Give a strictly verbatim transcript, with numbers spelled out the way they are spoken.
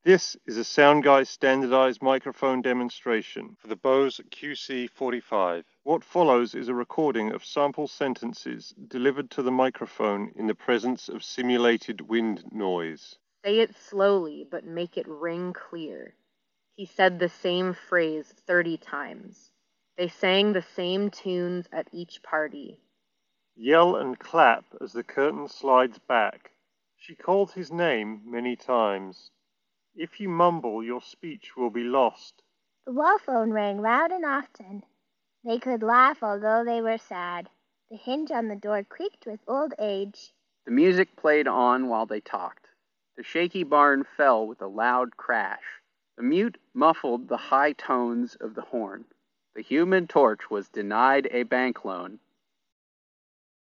This is a SoundGuy standardized microphone demonstration for the Bose Q C forty-five. What follows is a recording of sample sentences delivered to the microphone in the presence of simulated wind noise. Say it slowly, but make it ring clear. He said the same phrase thirty times. They sang the same tunes at each party. Yell and clap as the curtain slides back. She called his name many times. If you mumble, your speech will be lost. The wall phone rang loud and often. They could laugh although they were sad. The hinge on the door creaked with old age. The music played on while they talked. The shaky barn fell with a loud crash. The mute muffled the high tones of the horn. The Human Torch was denied a bank loan.